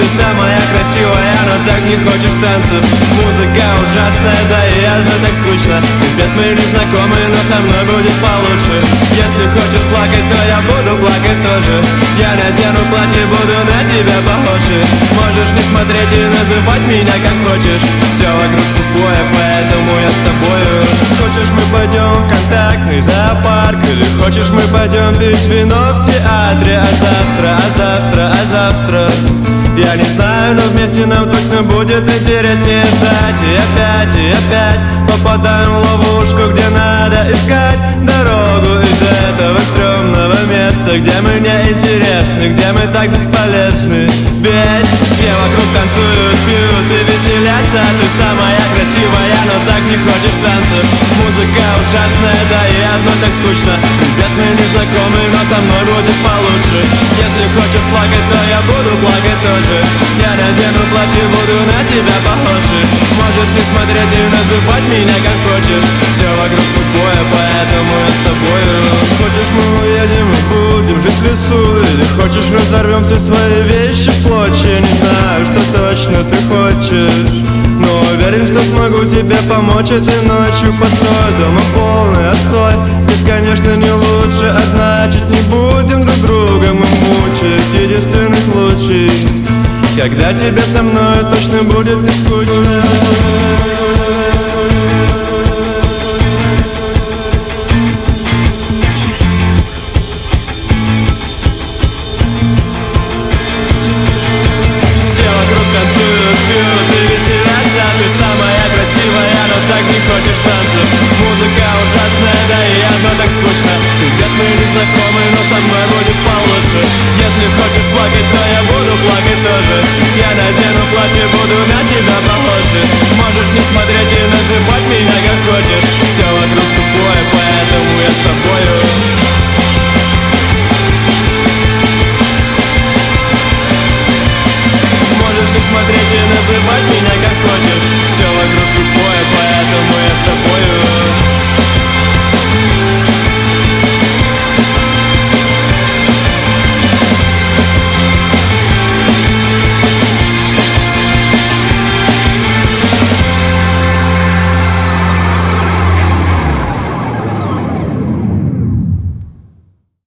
ты самая красивая, но так не хочешь танцев. Музыка ужасная, да и одно так скучно. Ребят, мы не знакомы, но со мной будет получше. Если хочешь плакать, то я буду плакать тоже. Я надену платье, буду на тебя похожи. Можешь не смотреть и называть меня как хочешь. Все вокруг тупое, поэтому я с тобою. Хочешь, мы пойдем в контактный зоопарк, или хочешь, мы пойдем пить вино в театре. А завтра я не знаю, но вместе нам точно будет интереснее ждать. И опять попадаем в ловушку, где надо искать дорогу из этого стрёмного места, где мы не интересны, где мы так бесполезны. Ведь все вокруг танцуют, пьют и веселятся. Ты самая красивая, но так не хочешь танцев. Музыка ужасная, да и одно так скучно. Ребят, мы не знакомы, но со мной будет получше. Если хочешь плакать, то я буду плакать тоже. Я надену платье, буду на тебя похожи. Можешь не смотреть и называть меня как хочешь. Все вокруг тупое, поэтому я с тобою. Хочешь, мы уедем и будем жить в лесу, или хочешь, разорвем все свои вещи в клочья. Не знаю, что точно ты хочешь, но уверен, что смогу тебе помочь этой ночью. Постой, дома полный отстой. Здесь, конечно, не лучше, а значит, не будем друг друга мы мучить. Единственный случай, когда тебе со мной точно будет не скучно. Все вокруг танцуют, пьют и веселятся. Ты самая красивая, но так не хочешь танцев. Музыка ужасная, да и одно так скучно. Ребят, мы не знакомы, но со мной будет получше. Если хочешь плакать, то я буду плакать тоже. Я надену платье, буду на тебя похожи. Можешь не смотреть и называть меня как хочешь. Все вокруг тупое, поэтому я с тобою.